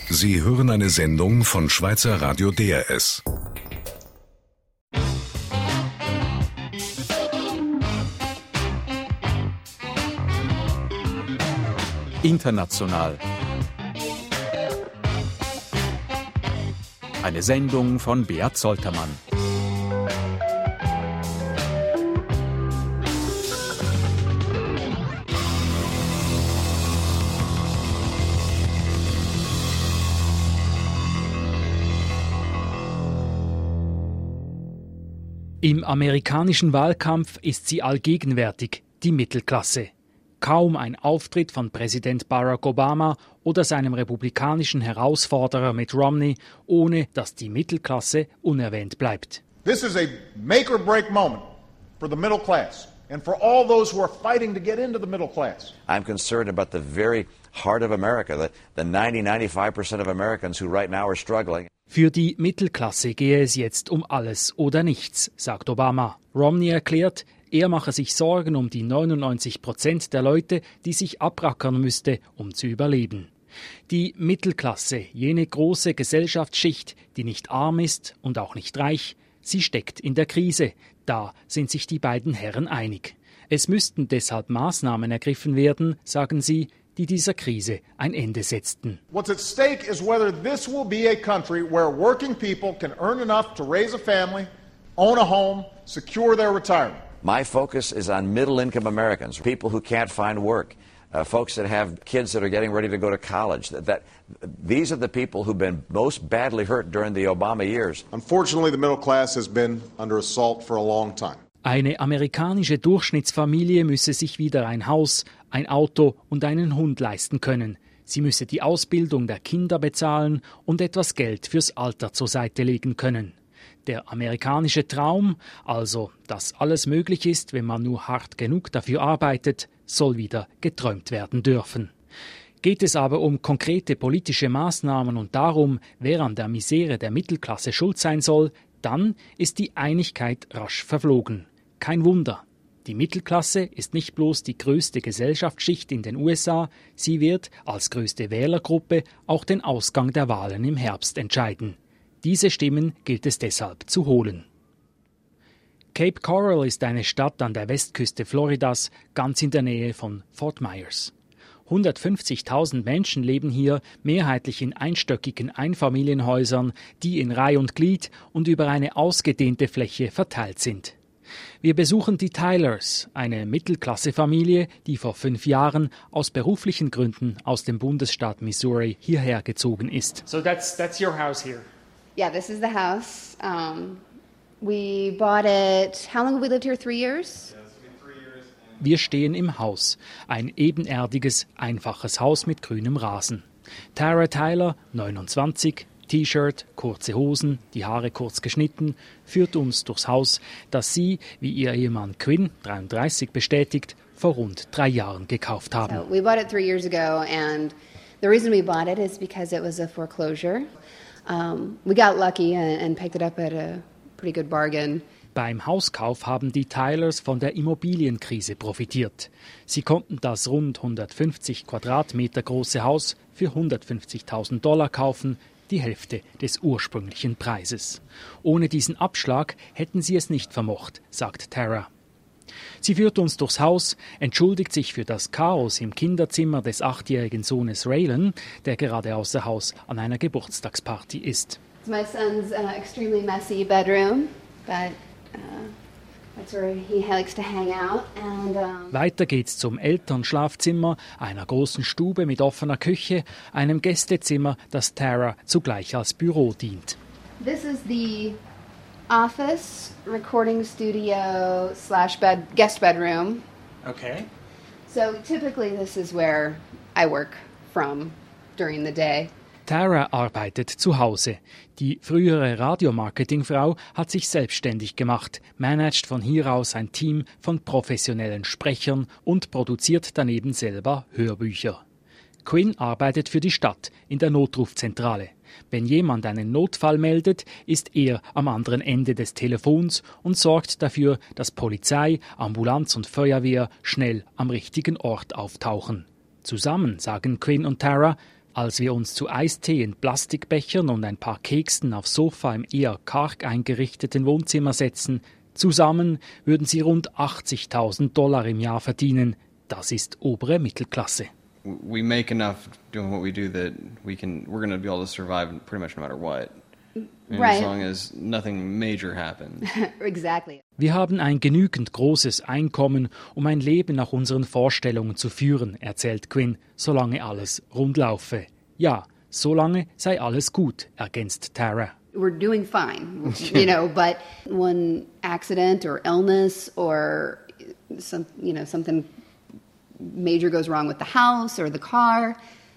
Sie hören eine Sendung von Schweizer Radio DRS. International. Eine Sendung von Beat Soltermann. Im amerikanischen Wahlkampf ist sie allgegenwärtig, die Mittelklasse. Kaum ein Auftritt von Präsident Barack Obama oder seinem republikanischen Herausforderer Mitt Romney, ohne dass die Mittelklasse unerwähnt bleibt. This is a make-or-break moment for the middle class and for all those who are fighting to get into the middle class. I'm concerned about the very heart of America, the 90-95% of Americans who right now are struggling. Für die Mittelklasse gehe es jetzt um alles oder nichts, sagt Obama. Romney erklärt, er mache sich Sorgen um die 99% der Leute, die sich abrackern müsste, um zu überleben. Die Mittelklasse, jene große Gesellschaftsschicht, die nicht arm ist und auch nicht reich, sie steckt in der Krise. Da sind sich die beiden Herren einig. Es müssten deshalb Maßnahmen ergriffen werden, sagen sie, die dieser Krise ein Ende setzten. What's at stake is whether this will be a country where working people can earn enough to raise a family, own a home, secure their retirement. My focus is on middle-income Americans, people who can't find work, folks that have kids that are getting ready to go to college. These are the people who've been most badly hurt during the Obama years. Unfortunately, the middle class has been under assault for a long time. Eine amerikanische Durchschnittsfamilie müsse sich wieder ein Haus, ein Auto und einen Hund leisten können. Sie müsse die Ausbildung der Kinder bezahlen und etwas Geld fürs Alter zur Seite legen können. Der amerikanische Traum, also dass alles möglich ist, wenn man nur hart genug dafür arbeitet, soll wieder geträumt werden dürfen. Geht es aber um konkrete politische Maßnahmen und darum, wer an der Misere der Mittelklasse schuld sein soll, dann ist die Einigkeit rasch verflogen. Kein Wunder. Die Mittelklasse ist nicht bloß die größte Gesellschaftsschicht in den USA, sie wird als größte Wählergruppe auch den Ausgang der Wahlen im Herbst entscheiden. Diese Stimmen gilt es deshalb zu holen. Cape Coral ist eine Stadt an der Westküste Floridas, ganz in der Nähe von Fort Myers. 150.000 Menschen leben hier, mehrheitlich in einstöckigen Einfamilienhäusern, die in Reih und Glied und über eine ausgedehnte Fläche verteilt sind. Wir besuchen die Tylers, eine Mittelklassefamilie, die vor 5 Jahren aus beruflichen Gründen aus dem Bundesstaat Missouri hierher gezogen ist. So that's your house here. Yeah, this is the house. We bought it. How long have we lived here? 3 years? Wir stehen im Haus. Ein ebenerdiges, einfaches Haus mit grünem Rasen. Tara Tyler, 29, T-Shirt, kurze Hosen, die Haare kurz geschnitten, führt uns durchs Haus, das sie, wie ihr Ehemann Quinn, 33, bestätigt, vor rund 3 Jahren gekauft haben. So we bought it 3 years ago, and the reason we bought it is because it was a foreclosure. We got lucky and picked it up at a pretty good bargain. Beim Hauskauf haben die Tylers von der Immobilienkrise profitiert. Sie konnten das rund 150 Quadratmeter große Haus für $150.000 kaufen, die Hälfte des ursprünglichen Preises. Ohne diesen Abschlag hätten sie es nicht vermocht, sagt Tara. Sie führt uns durchs Haus, entschuldigt sich für das Chaos im Kinderzimmer des 8-jährigen Sohnes Raylan, der gerade außer Haus an einer Geburtstagsparty ist. It's my son's extremely messy bedroom, but that's where he likes to hang out. And weiter geht's zum Elternschlafzimmer, einer großen Stube mit offener Küche, einem Gästezimmer, das Tara zugleich als Büro dient. This is the office, recording studio / guest bedroom. Okay. So typically this is where I work from during the day. Tara arbeitet zu Hause. Die frühere Radiomarketingfrau hat sich selbstständig gemacht, managt von hier aus ein Team von professionellen Sprechern und produziert daneben selber Hörbücher. Quinn arbeitet für die Stadt in der Notrufzentrale. Wenn jemand einen Notfall meldet, ist er am anderen Ende des Telefons und sorgt dafür, dass Polizei, Ambulanz und Feuerwehr schnell am richtigen Ort auftauchen. Zusammen, sagen Quinn und Tara, Als wir uns zu Eistee in Plastikbechern und ein paar Keksen aufs Sofa im eher karg eingerichteten Wohnzimmer setzen, zusammen würden sie rund $80.000 im Jahr verdienen. Das ist obere Mittelklasse. We make enough doing what we do that we're going to be able to survive pretty much no matter what. Right. As long as nothing major happens. Exactly. Wir haben ein genügend großes Einkommen, um ein Leben nach unseren Vorstellungen zu führen, erzählt Quinn, solange alles rund laufe. Ja, solange sei alles gut, ergänzt Tara. We're doing fine, but one accident or illness or something major goes wrong with the house or the car,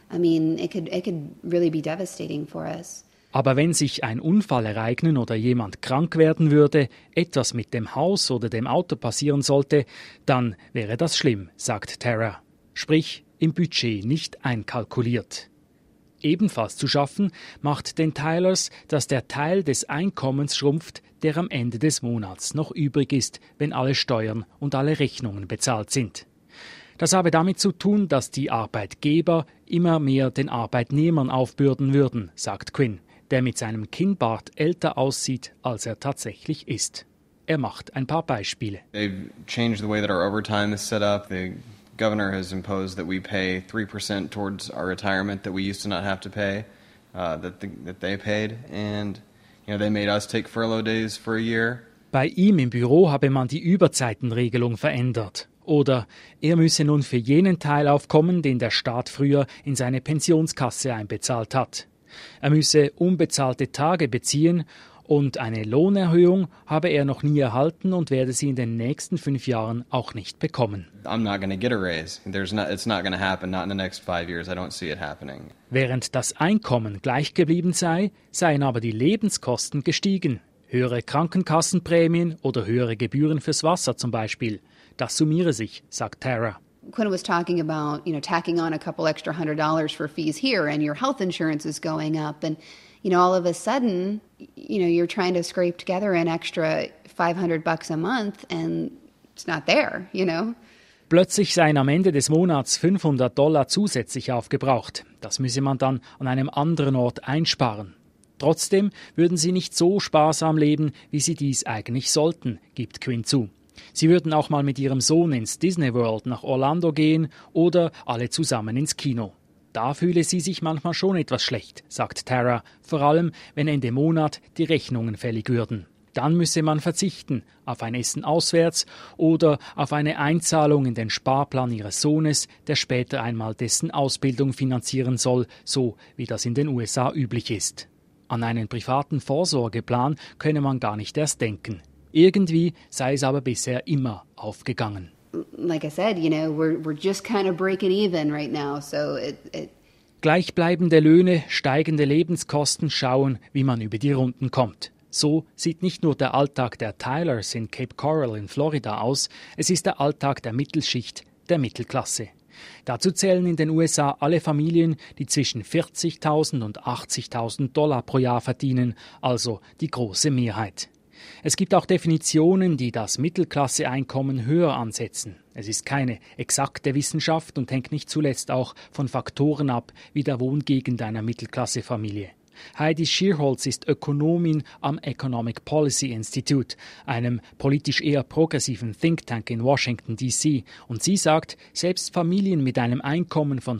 it could really be devastating for us. Aber wenn sich ein Unfall ereignen oder jemand krank werden würde, etwas mit dem Haus oder dem Auto passieren sollte, dann wäre das schlimm, sagt Tara. Sprich, im Budget nicht einkalkuliert. Ebenfalls zu schaffen macht den Tylers, dass der Teil des Einkommens schrumpft, der am Ende des Monats noch übrig ist, wenn alle Steuern und alle Rechnungen bezahlt sind. Das habe damit zu tun, dass die Arbeitgeber immer mehr den Arbeitnehmern aufbürden würden, sagt Quinn, der mit seinem Kinnbart älter aussieht, als er tatsächlich ist. Er macht ein paar Beispiele. They've changed the way that our overtime is set up. The governor has imposed that we pay 3% towards our retirement that we used to not have to pay, that they paid. And they made us take furlough days for a year. Bei ihm im Büro habe man die Überzeitenregelung verändert. Oder er müsse nun für jenen Teil aufkommen, den der Staat früher in seine Pensionskasse einbezahlt hat. Er müsse unbezahlte Tage beziehen und eine Lohnerhöhung habe er noch nie erhalten und werde sie in den nächsten 5 Jahren auch nicht bekommen. I'm not going to get a raise. It's not going to happen, not in the next 5 years. I don't see it happening. Während das Einkommen gleich geblieben sei, seien aber die Lebenskosten gestiegen. Höhere Krankenkassenprämien oder höhere Gebühren fürs Wasser zum Beispiel. Das summiere sich, sagt Tara. Quinn was talking about, tacking on a couple extra $100 for fees here and your health insurance is going up and, all of a sudden, you're trying to scrape together an extra $500 a month and it's not there, Plötzlich seien am Ende des Monats $500 zusätzlich aufgebraucht. Das müsse man dann an einem anderen Ort einsparen. Trotzdem würden sie nicht so sparsam leben, wie sie dies eigentlich sollten, gibt Quinn zu. Sie würden auch mal mit ihrem Sohn ins Disney World nach Orlando gehen oder alle zusammen ins Kino. Da fühle sie sich manchmal schon etwas schlecht, sagt Tara, vor allem wenn Ende Monat die Rechnungen fällig würden. Dann müsse man verzichten auf ein Essen auswärts oder auf eine Einzahlung in den Sparplan ihres Sohnes, der später einmal dessen Ausbildung finanzieren soll, so wie das in den USA üblich ist. An einen privaten Vorsorgeplan könne man gar nicht erst denken. Irgendwie sei es aber bisher immer aufgegangen. Like I said, we're just kind of breaking even right now, so Gleichbleibende Löhne, steigende Lebenskosten, schauen, wie man über die Runden kommt. So sieht nicht nur der Alltag der Tylers in Cape Coral in Florida aus, es ist der Alltag der Mittelschicht, der Mittelklasse. Dazu zählen in den USA alle Familien, die zwischen $40.000 und $80.000 pro Jahr verdienen, also die große Mehrheit. Es gibt auch Definitionen, die das Mittelklasse-Einkommen höher ansetzen. Es ist keine exakte Wissenschaft und hängt nicht zuletzt auch von Faktoren ab, wie der Wohngegend einer Mittelklasse-Familie. Heidi Schierholz ist Ökonomin am Economic Policy Institute, einem politisch eher progressiven Think Tank in Washington, D.C. Und sie sagt, selbst Familien mit einem Einkommen von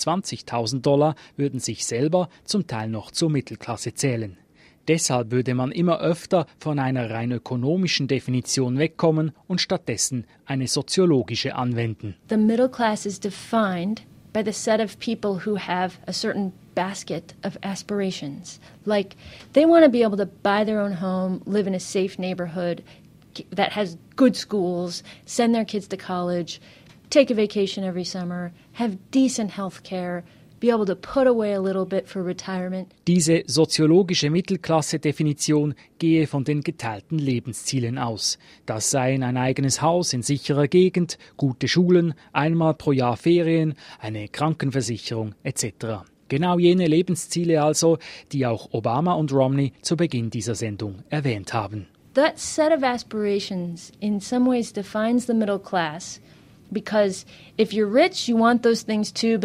$120.000 würden sich selber zum Teil noch zur Mittelklasse zählen. Deshalb würde man immer öfter von einer rein ökonomischen Definition wegkommen und stattdessen eine soziologische anwenden. The middle class is defined by the set of people who have a certain basket of aspirations. Like, they want to be able to buy their own home, live in a safe neighborhood that has good schools, send their kids to college, take a vacation every summer, have decent health care, be able to put away a little bit for retirement. Diese soziologische Mittelklasse-Definition gehe von den geteilten Lebenszielen aus. Das seien ein eigenes Haus in sicherer Gegend, gute Schulen, einmal pro Jahr Ferien, eine Krankenversicherung etc. Genau jene Lebensziele also, die auch Obama und Romney zu Beginn dieser Sendung erwähnt haben. That set of aspirations in some ways defines the middle class, because if you're rich, you want those things too, but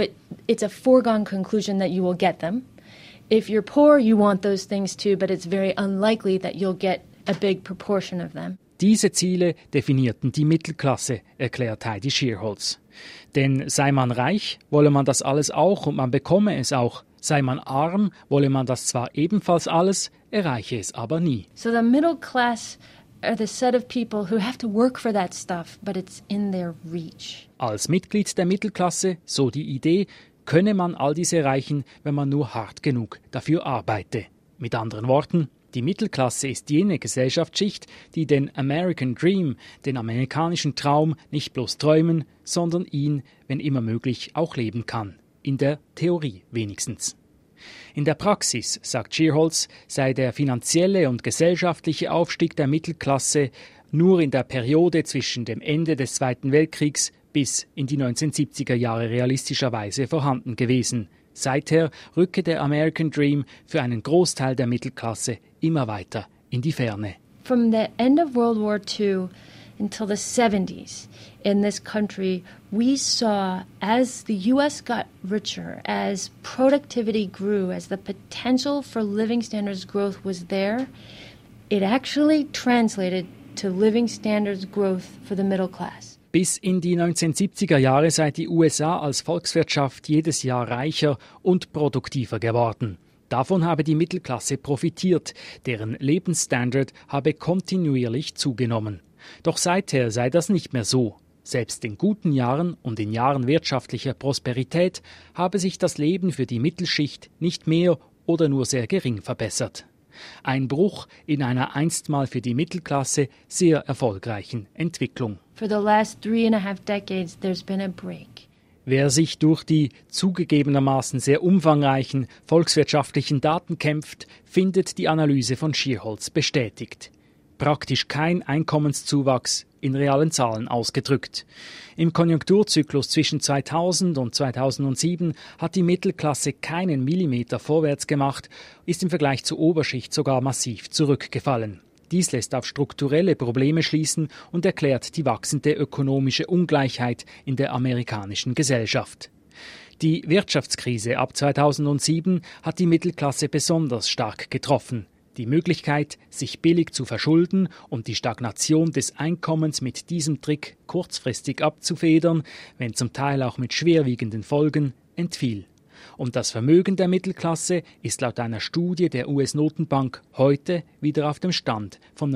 it's a foregone conclusion that you will get them. If you're poor, you want those things too, but it's very unlikely that you'll get a big proportion of them. Diese Ziele definierten die Mittelklasse, erklärt Heidi Shierholz. Denn sei man reich, wolle man das alles auch und man bekomme es auch. Sei man arm, wolle man das zwar ebenfalls alles, erreiche es aber nie. So the middle class are the set of people who have to work for that stuff, but it's in their reach. Als Mitglied der Mittelklasse, so die Idee, könne man all diese erreichen, wenn man nur hart genug dafür arbeite. Mit anderen Worten, die Mittelklasse ist jene Gesellschaftsschicht, die den American Dream, den amerikanischen Traum, nicht bloß träumen, sondern ihn, wenn immer möglich, auch leben kann. In der Theorie wenigstens. In der Praxis, sagt Shierholz, sei der finanzielle und gesellschaftliche Aufstieg der Mittelklasse nur in der Periode zwischen dem Ende des Zweiten Weltkriegs bis in die 1970er Jahre realistischerweise vorhanden gewesen. Seither rücke der American Dream für einen Großteil der Mittelklasse immer weiter in die Ferne. From the end of World War II until the 70s in this country, we saw as the U.S. got richer, as productivity grew, as the potential for living standards growth was there, it actually translated to living standards growth for the middle class. Bis in die 1970er Jahre sei die USA als Volkswirtschaft jedes Jahr reicher und produktiver geworden. Davon habe die Mittelklasse profitiert, deren Lebensstandard habe kontinuierlich zugenommen. Doch seither sei das nicht mehr so. Selbst in guten Jahren und in Jahren wirtschaftlicher Prosperität habe sich das Leben für die Mittelschicht nicht mehr oder nur sehr gering verbessert. Ein Bruch in einer einstmal für die Mittelklasse sehr erfolgreichen Entwicklung. For the last 3.5 decades, there's been a break. Wer sich durch die zugegebenermaßen sehr umfangreichen volkswirtschaftlichen Daten kämpft, findet die Analyse von Shierholz bestätigt. Praktisch kein Einkommenszuwachs in realen Zahlen ausgedrückt. Im Konjunkturzyklus zwischen 2000 und 2007 hat die Mittelklasse keinen Millimeter vorwärts gemacht, ist im Vergleich zur Oberschicht sogar massiv zurückgefallen. Dies lässt auf strukturelle Probleme schließen und erklärt die wachsende ökonomische Ungleichheit in der amerikanischen Gesellschaft. Die Wirtschaftskrise ab 2007 hat die Mittelklasse besonders stark getroffen. Die Möglichkeit, sich billig zu verschulden und die Stagnation des Einkommens mit diesem Trick kurzfristig abzufedern, wenn zum Teil auch mit schwerwiegenden Folgen, entfiel. Und das Vermögen der Mittelklasse ist laut einer Studie der US-Notenbank heute wieder auf dem Stand von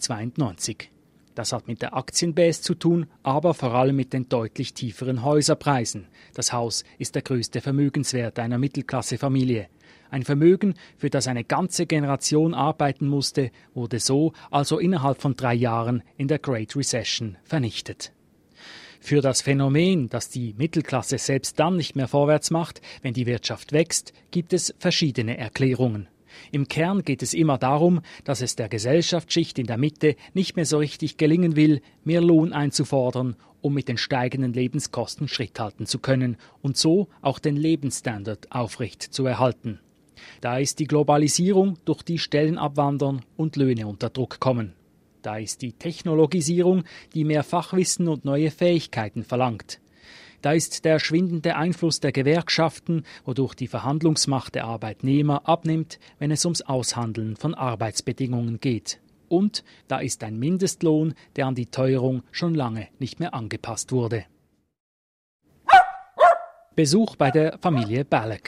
1992. Das hat mit der Aktienbase zu tun, aber vor allem mit den deutlich tieferen Häuserpreisen. Das Haus ist der größte Vermögenswert einer Mittelklassefamilie. Ein Vermögen, für das eine ganze Generation arbeiten musste, wurde so also innerhalb von 3 Jahren in der Great Recession vernichtet. Für das Phänomen, dass die Mittelklasse selbst dann nicht mehr vorwärts macht, wenn die Wirtschaft wächst, gibt es verschiedene Erklärungen. Im Kern geht es immer darum, dass es der Gesellschaftsschicht in der Mitte nicht mehr so richtig gelingen will, mehr Lohn einzufordern, um mit den steigenden Lebenskosten Schritt halten zu können und so auch den Lebensstandard aufrecht zu erhalten. Da ist die Globalisierung, durch die Stellen abwandern und Löhne unter Druck kommen. Da ist die Technologisierung, die mehr Fachwissen und neue Fähigkeiten verlangt. Da ist der schwindende Einfluss der Gewerkschaften, wodurch die Verhandlungsmacht der Arbeitnehmer abnimmt, wenn es ums Aushandeln von Arbeitsbedingungen geht. Und da ist ein Mindestlohn, der an die Teuerung schon lange nicht mehr angepasst wurde. Besuch bei der Familie Ballack.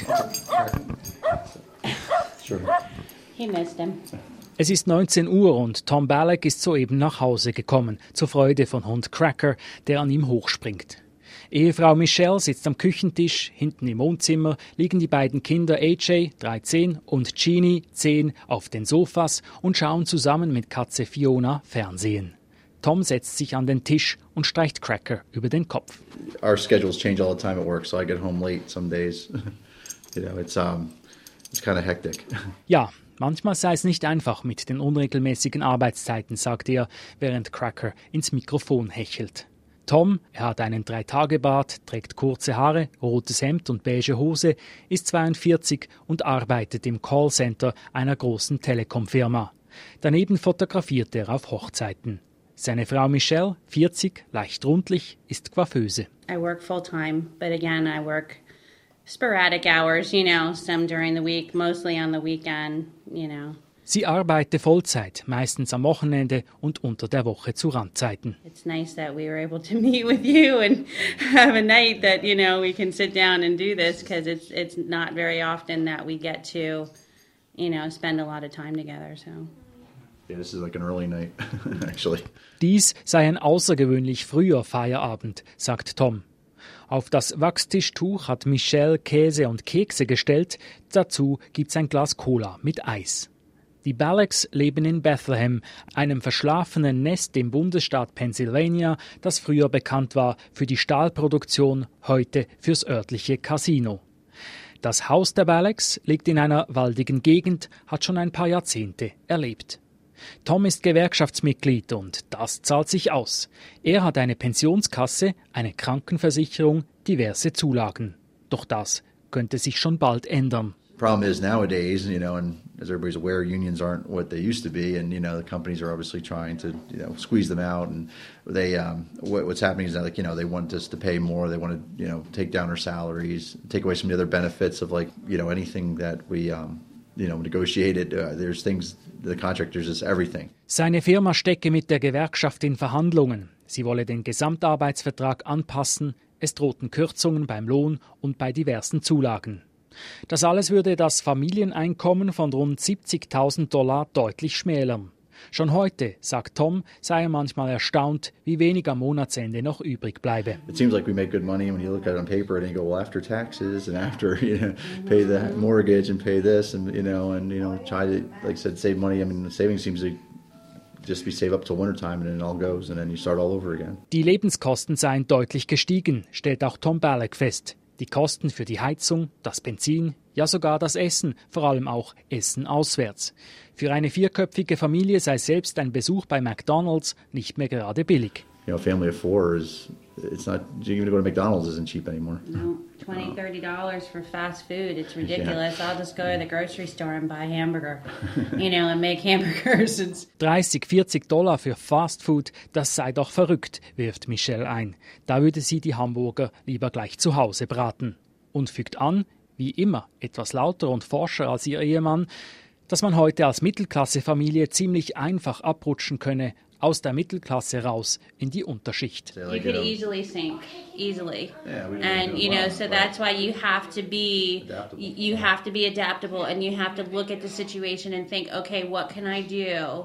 He missed him. Es ist 19 Uhr und Tom Ballack ist soeben nach Hause gekommen, zur Freude von Hund Cracker, der an ihm hochspringt. Ehefrau Michelle sitzt am Küchentisch, hinten im Wohnzimmer liegen die beiden Kinder AJ, 13, und Jeannie, 10, auf den Sofas und schauen zusammen mit Katze Fiona Fernsehen. Tom setzt sich an den Tisch und streicht Cracker über den Kopf. Our schedules change all the time at work, so I get home late some days. It's kind of hectic. Ja, manchmal sei es nicht einfach mit den unregelmäßigen Arbeitszeiten, sagt er, während Cracker ins Mikrofon hechelt. Tom, er hat einen 3-Tage-Bart, trägt kurze Haare, rotes Hemd und beige Hose, ist 42 und arbeitet im Callcenter einer großen Telekom-Firma. Daneben fotografiert er auf Hochzeiten. Seine Frau Michelle, 40, leicht rundlich, ist Coiffeuse. I work full-time, but again, I work sporadic hours, some during the week, mostly on the weekend, Sie arbeite Vollzeit, meistens am Wochenende und unter der Woche zu Randzeiten. It's nice that we were able to meet with you and have a night that, we can sit down and do this, because it's not very often that we get to, spend a lot of time together, so. Yeah, this is like an early night, actually. Dies sei ein außergewöhnlich früher Feierabend, sagt Tom. Auf das Wachstischtuch hat Michelle Käse und Kekse gestellt, dazu gibt's ein Glas Cola mit Eis. Die Ballacks leben in Bethlehem, einem verschlafenen Nest im Bundesstaat Pennsylvania, das früher bekannt war für die Stahlproduktion, heute fürs örtliche Casino. Das Haus der Ballacks liegt in einer waldigen Gegend, hat schon ein paar Jahrzehnte erlebt. Tom ist Gewerkschaftsmitglied und das zahlt sich aus. Er hat eine Pensionskasse, eine Krankenversicherung, diverse Zulagen. Doch das könnte sich schon bald ändern. Problem is nowadays, and as everybody's aware, unions aren't what they used to be, and the companies are obviously trying to squeeze them out, and they what's happening is that they want us to pay more, they want to take down our salaries, take away some of the other benefits of anything that we negotiated. There's things, the contractors is everything. Seine Firma stecke mit der Gewerkschaft in Verhandlungen. Sie wolle den Gesamtarbeitsvertrag anpassen, es drohten Kürzungen beim Lohn und bei diversen Zulagen. Das alles würde das Familieneinkommen von rund $70.000 deutlich schmälern. Schon heute, sagt Tom, sei er manchmal erstaunt, wie wenig am Monatsende noch übrig bleibe. It seems like we make good money when you look at it on paper and you go, well, after taxes and after pay the mortgage and pay this and try to, like I said, save money. I mean, the savings seems to just be save up till winter time and then it all goes and then you start all over again. Die Lebenskosten seien deutlich gestiegen, stellt auch Tom Ballack fest. Die Kosten für die Heizung, das Benzin, ja sogar das Essen, vor allem auch Essen auswärts. Für eine vierköpfige Familie sei selbst ein Besuch bei McDonald's nicht mehr gerade billig. A family of four it's not, even to go to McDonald's isn't cheap anymore. No, $20, $30 for fast food. It's ridiculous. Yeah. I'll just go to the grocery store and buy hamburger, and make hamburgers. $30-40 für Fast Food, das sei doch verrückt, wirft Michelle ein. Da würde sie die Hamburger lieber gleich zu Hause braten. Und fügt an, wie immer etwas lauter und forscher als ihr Ehemann, dass man heute als Mittelklassefamilie ziemlich einfach abrutschen könne, aus der Mittelklasse raus in die Unterschicht. You could easily sink, easily. Yeah, and so that's why you have to be adaptable and you have to look at the situation and think, okay, what can I do?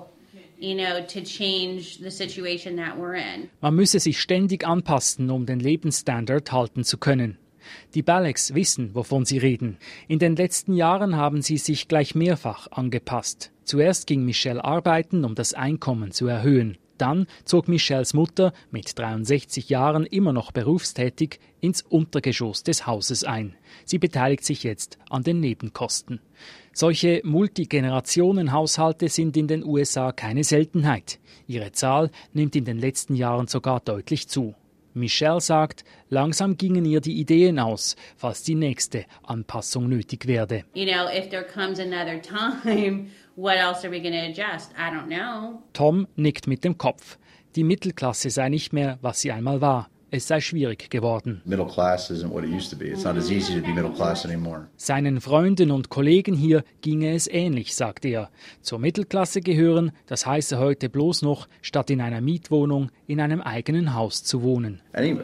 To change the situation that we're in. Man müsse sich ständig anpassen, um den Lebensstandard halten zu können. Die Ballacks wissen, wovon sie reden. In den letzten Jahren haben sie sich gleich mehrfach angepasst. Zuerst ging Michelle arbeiten, um das Einkommen zu erhöhen. Dann zog Michelles Mutter, mit 63 Jahren immer noch berufstätig, ins Untergeschoss des Hauses ein. Sie beteiligt sich jetzt an den Nebenkosten. Solche Multigenerationenhaushalte sind in den USA keine Seltenheit. Ihre Zahl nimmt in den letzten Jahren sogar deutlich zu. Michelle sagt, langsam gingen ihr die Ideen aus, falls die nächste Anpassung nötig werde. If there comes another time, what else are we going to adjust? I don't know. Tom nickt mit dem Kopf. Die Mittelklasse sei nicht mehr, was sie einmal war. Es sei schwierig geworden. Middle class isn't what it used to be. It's not as easy to be middle class anymore. Seinen Freunden und Kollegen hier ginge es ähnlich, sagt er. Zur Mittelklasse gehören, das heiße heute bloß noch, statt in einer Mietwohnung, in einem eigenen Haus zu wohnen. Any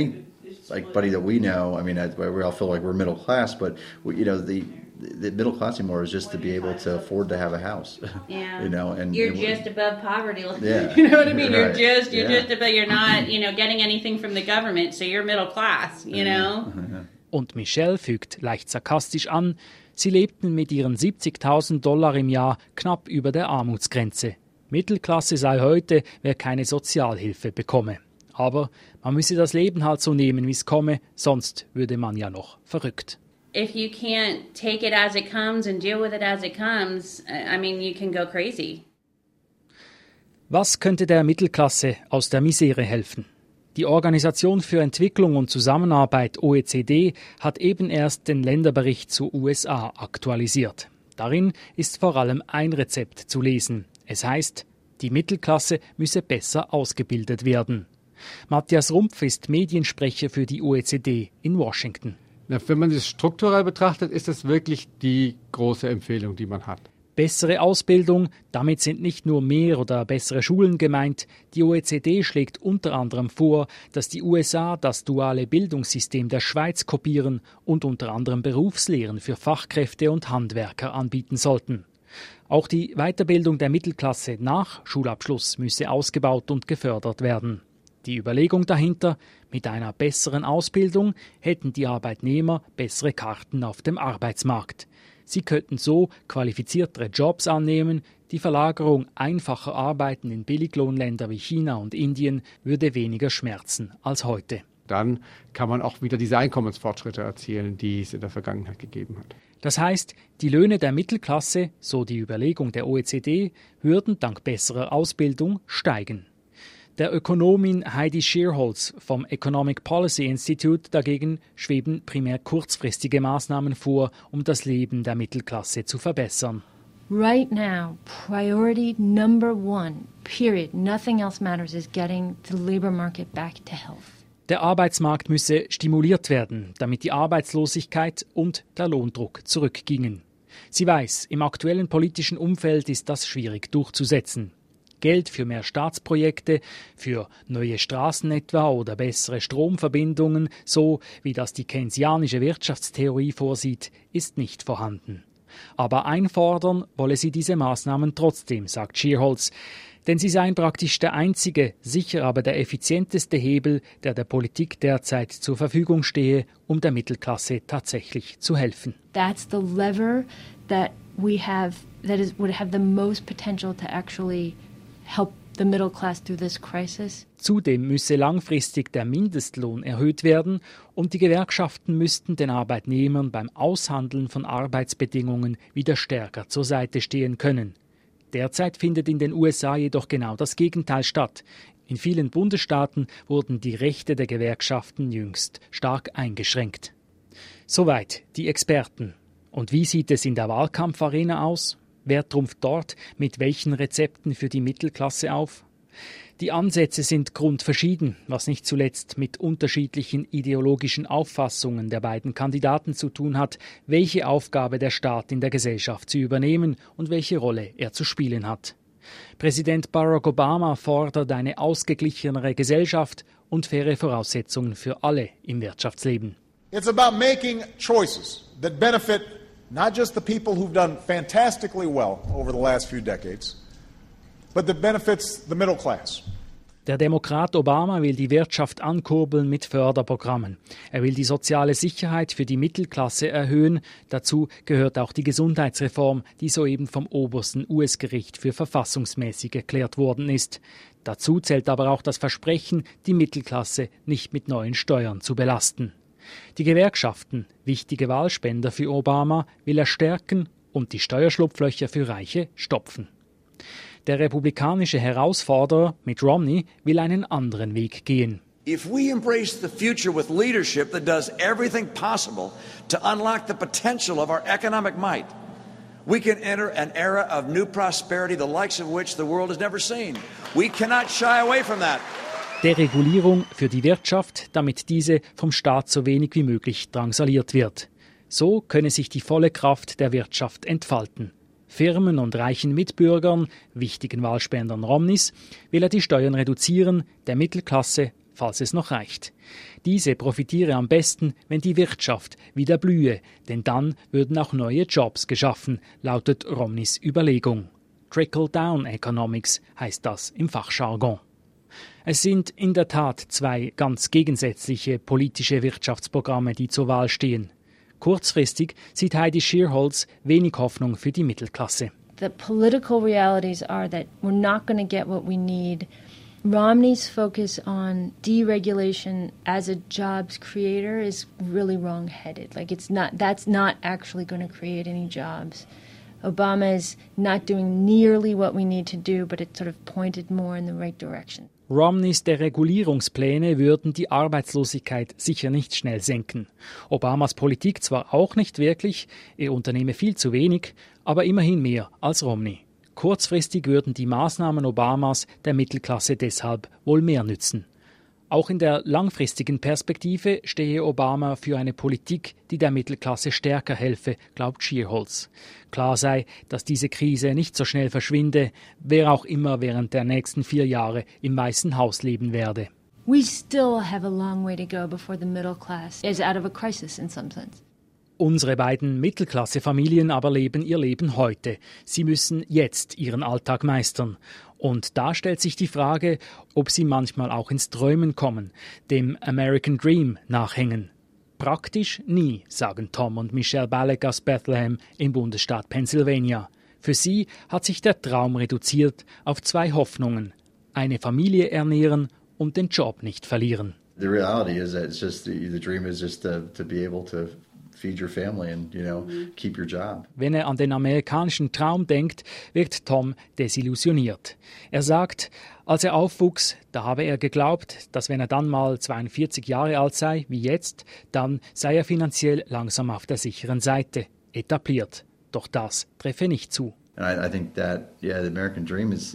buddy that we know, we all feel like we're middle class, but the middle class anymore is just to be able to afford to have a house. Yeah. And you're just above poverty. Yeah. You know what I mean? Right. You're just above, you're not, getting anything from the government, so you're middle class, Und Michelle fügt leicht sarkastisch an, sie lebten mit ihren $70.000 im Jahr knapp über der Armutsgrenze. Mittelklasse sei heute, wer keine Sozialhilfe bekomme. Aber man müsse das Leben halt so nehmen, wie es komme, sonst würde man ja noch verrückt. If you can't take it as it comes and deal with it as it comes, you can go crazy. Was könnte der Mittelklasse aus der Misere helfen? Die Organisation für Entwicklung und Zusammenarbeit OECD hat eben erst den Länderbericht zu USA aktualisiert. Darin ist vor allem ein Rezept zu lesen. Es heißt, die Mittelklasse müsse besser ausgebildet werden. Matthias Rumpf ist Mediensprecher für die OECD in Washington. Wenn man das strukturell betrachtet, ist das wirklich die große Empfehlung, die man hat. Bessere Ausbildung, damit sind nicht nur mehr oder bessere Schulen gemeint. Die OECD schlägt unter anderem vor, dass die USA das duale Bildungssystem der Schweiz kopieren und unter anderem Berufslehren für Fachkräfte und Handwerker anbieten sollten. Auch die Weiterbildung der Mittelklasse nach Schulabschluss müsse ausgebaut und gefördert werden. Die Überlegung dahinter, mit einer besseren Ausbildung hätten die Arbeitnehmer bessere Karten auf dem Arbeitsmarkt. Sie könnten so qualifiziertere Jobs annehmen. Die Verlagerung einfacher Arbeiten in Billiglohnländer wie China und Indien würde weniger schmerzen als heute. Dann kann man auch wieder diese Einkommensfortschritte erzielen, die es in der Vergangenheit gegeben hat. Das heißt, die Löhne der Mittelklasse, so die Überlegung der OECD, würden dank besserer Ausbildung steigen. Der Ökonomin Heidi Shierholz vom Economic Policy Institute dagegen schweben primär kurzfristige Maßnahmen vor, um das Leben der Mittelklasse zu verbessern. Right now, priority number one, period, nothing else matters, is getting the labor market back to health. Der Arbeitsmarkt müsse stimuliert werden, damit die Arbeitslosigkeit und der Lohndruck zurückgingen. Sie weiß, im aktuellen politischen Umfeld ist das schwierig durchzusetzen. Geld für mehr Staatsprojekte, für neue Straßen etwa oder bessere Stromverbindungen, so wie das die keynesianische Wirtschaftstheorie vorsieht, ist nicht vorhanden. Aber einfordern wolle sie diese Maßnahmen trotzdem, sagt Shierholz, denn sie seien praktisch der einzige, sicher aber der effizienteste Hebel, der Politik derzeit zur Verfügung stehe, um der Mittelklasse tatsächlich zu helfen. That's the lever that we have would have the most potential to actually help the middle class through this crisis. Zudem müsse langfristig der Mindestlohn erhöht werden und die Gewerkschaften müssten den Arbeitnehmern beim Aushandeln von Arbeitsbedingungen wieder stärker zur Seite stehen können. Derzeit findet in den USA jedoch genau das Gegenteil statt. In vielen Bundesstaaten wurden die Rechte der Gewerkschaften jüngst stark eingeschränkt. Soweit die Experten. Und wie sieht es in der Wahlkampfarena aus? Wer trumpft dort mit welchen Rezepten für die Mittelklasse auf? Die Ansätze sind grundverschieden, was nicht zuletzt mit unterschiedlichen ideologischen Auffassungen der beiden Kandidaten zu tun hat, welche Aufgabe der Staat in der Gesellschaft zu übernehmen und welche Rolle er zu spielen hat. Präsident Barack Obama fordert eine ausgeglichenere Gesellschaft und faire Voraussetzungen für alle im Wirtschaftsleben. It's about making choices that benefit not just the people who've done fantastically well over the last few decades, but that benefits the middle class. Der Demokrat Obama will die Wirtschaft ankurbeln mit Förderprogrammen. Er will die soziale Sicherheit für die Mittelklasse erhöhen. Dazu gehört auch die Gesundheitsreform, die soeben vom obersten US-Gericht für verfassungsmäßig erklärt worden ist. Dazu zählt aber auch das Versprechen, die Mittelklasse nicht mit neuen Steuern zu belasten. Die Gewerkschaften, wichtige Wahlspender für Obama, will er stärken und die Steuerschlupflöcher für Reiche stopfen. Der republikanische Herausforderer Mitt Romney will einen anderen Weg gehen. If we embrace the future with leadership that does everything possible to unlock the potential of our economic might, we can enter an era of new prosperity, the likes of which the world has never seen. We cannot shy away from that. Deregulierung für die Wirtschaft, damit diese vom Staat so wenig wie möglich drangsaliert wird. So könne sich die volle Kraft der Wirtschaft entfalten. Firmen und reichen Mitbürgern, wichtigen Wahlspendern Romneys, will er die Steuern reduzieren, der Mittelklasse, falls es noch reicht. Diese profitiere am besten, wenn die Wirtschaft wieder blühe, denn dann würden auch neue Jobs geschaffen, lautet Romneys Überlegung. Trickle-Down Economics heißt das im Fachjargon. Es sind in der Tat zwei ganz gegensätzliche politische Wirtschaftsprogramme, die zur Wahl stehen. Kurzfristig sieht Heidi Shierholz wenig Hoffnung für die Mittelklasse. The political realities are that we're not going to get what we need. Romney's focus on deregulation as a jobs creator is really wrong-headed. That's not actually going to create any jobs. Obama is not doing nearly what we need to do, but it sort of pointed more in the right direction. Romneys Deregulierungspläne würden die Arbeitslosigkeit sicher nicht schnell senken. Obamas Politik zwar auch nicht wirklich, er unternehme viel zu wenig, aber immerhin mehr als Romney. Kurzfristig würden die Maßnahmen Obamas der Mittelklasse deshalb wohl mehr nützen. Auch in der langfristigen Perspektive stehe Obama für eine Politik, die der Mittelklasse stärker helfe, glaubt Schierholz. Klar sei, dass diese Krise nicht so schnell verschwinde, wer auch immer während der nächsten 4 Jahre im Weißen Haus leben werde. We still have a long way to go before the middle class is out of a crisis in some sense. Unsere beiden Mittelklasse-Familien aber leben ihr Leben heute. Sie müssen jetzt ihren Alltag meistern. Und da stellt sich die Frage, ob sie manchmal auch ins Träumen kommen, dem American Dream nachhängen. Praktisch nie, sagen Tom und Michelle Balek aus Bethlehem im Bundesstaat Pennsylvania. Für sie hat sich der Traum reduziert auf 2 Hoffnungen: eine Familie ernähren und den Job nicht verlieren. The reality is that it's just the dream is just to be able to feed your family and, keep your job. Wenn er an den amerikanischen Traum denkt, wird Tom desillusioniert. Er sagt, als er aufwuchs, da habe er geglaubt, dass wenn er dann mal 42 Jahre alt sei, wie jetzt, dann sei er finanziell langsam auf der sicheren Seite, etabliert. Doch das treffe nicht zu. And I think that, the American dream is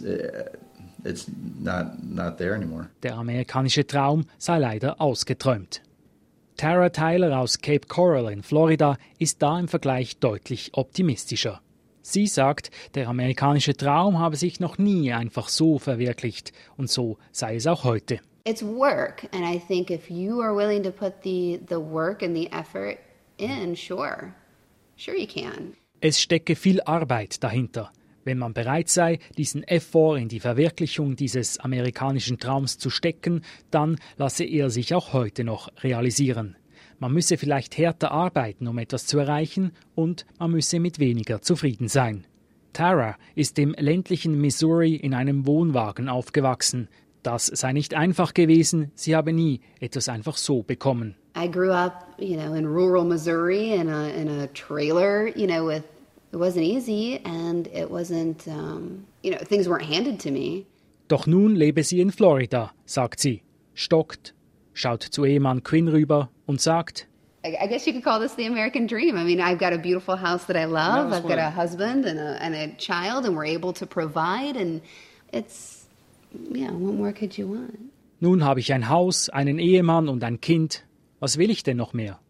it's not there anymore. Der amerikanische Traum sei leider ausgeträumt. Tara Tyler aus Cape Coral in Florida ist da im Vergleich deutlich optimistischer. Sie sagt, der amerikanische Traum habe sich noch nie einfach so verwirklicht und so sei es auch heute. It's work, and I think if you are willing to put the work and the effort in, sure you can. Es stecke viel Arbeit dahinter. Wenn man bereit sei, diesen Effort in die Verwirklichung dieses amerikanischen Traums zu stecken, dann lasse er sich auch heute noch realisieren. Man müsse vielleicht härter arbeiten, um etwas zu erreichen, und man müsse mit weniger zufrieden sein. Tara ist im ländlichen Missouri in einem Wohnwagen aufgewachsen. Das sei nicht einfach gewesen, sie habe nie etwas einfach so bekommen. I grew up, in rural Missouri in a trailer, with it wasn't easy and it wasn't, things weren't handed to me. Doch nun lebe sie in Florida, sagt sie, stockt, schaut zu Ehemann Quinn rüber und sagt, I guess you could call this the American dream. I mean, I've got a beautiful house that I love. I've got a husband and a child, and we're able to provide, and it's, what more could you want? Nun habe ich ein Haus, einen Ehemann und ein Kind. Was will ich denn noch mehr?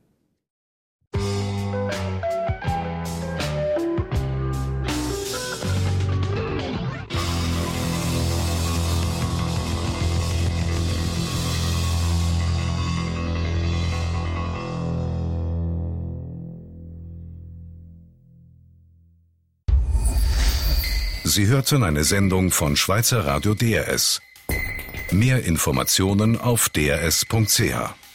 Sie hörten eine Sendung von Schweizer Radio DRS. Mehr Informationen auf drs.ch.